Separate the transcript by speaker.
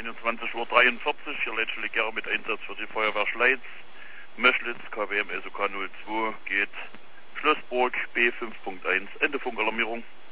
Speaker 1: 21:43 Uhr, hier Leitstelle Gera mit Einsatz für die Feuerwehr Schleiz. Möschlitz, KWM SOK 02 geht Schlossburg B5.1, Ende Funkalarmierung.